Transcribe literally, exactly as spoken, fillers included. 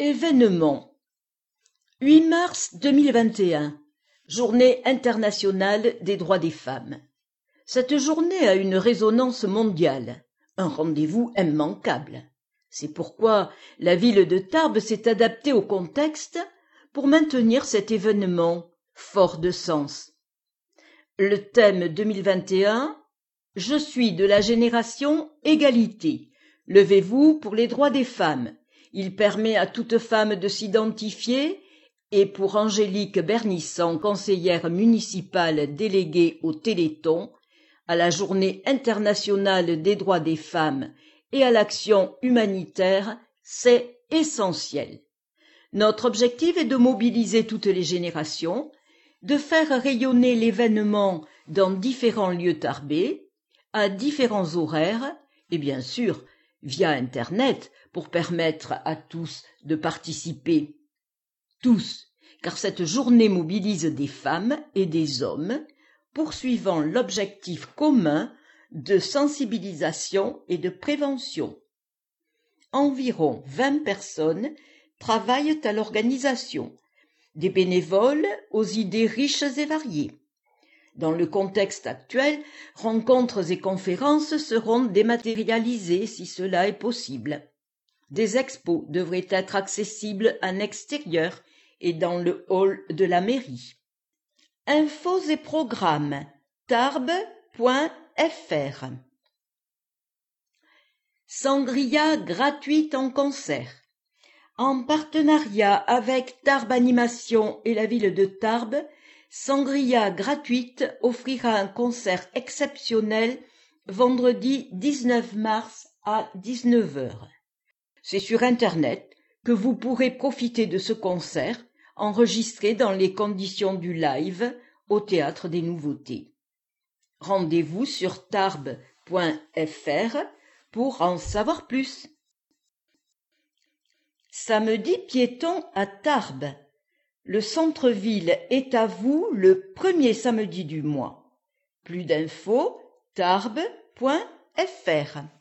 Événement. huit mars deux mille vingt et un, Journée internationale des droits des femmes. Cette journée a une résonance mondiale, un rendez-vous immanquable. C'est pourquoi la ville de Tarbes s'est adaptée au contexte pour maintenir cet événement fort de sens. Le thème deux mille vingt et un, Je suis de la génération égalité. Levez-vous pour les droits des femmes. Il permet à toute femme de s'identifier et pour Angélique Bernisson, conseillère municipale déléguée au Téléthon, à la Journée internationale des droits des femmes et à l'action humanitaire, c'est essentiel. Notre objectif est de mobiliser toutes les générations, de faire rayonner l'événement dans différents lieux tarbais, à différents horaires et bien sûr via Internet pour permettre à tous de participer. Tous, car cette journée mobilise des femmes et des hommes poursuivant l'objectif commun de sensibilisation et de prévention. Environ vingt personnes travaillent à l'organisation, des bénévoles aux idées riches et variées. Dans le contexte actuel, rencontres et conférences seront dématérialisées si cela est possible. Des expos devraient être accessibles en extérieur et dans le hall de la mairie. Infos et programmes tarbes point f r. Sangria gratuite en concert. En partenariat avec Tarbes Animation et la ville de Tarbes, Sangria gratuite offrira un concert exceptionnel vendredi dix-neuf mars à dix-neuf heures. C'est sur Internet que vous pourrez profiter de ce concert enregistré dans les conditions du live au Théâtre des Nouveautés. Rendez-vous sur tarbes point f r pour en savoir plus. Samedi piéton à Tarbes. Le centre-ville est à vous le premier samedi du mois. Plus d'infos, tarbes point f r.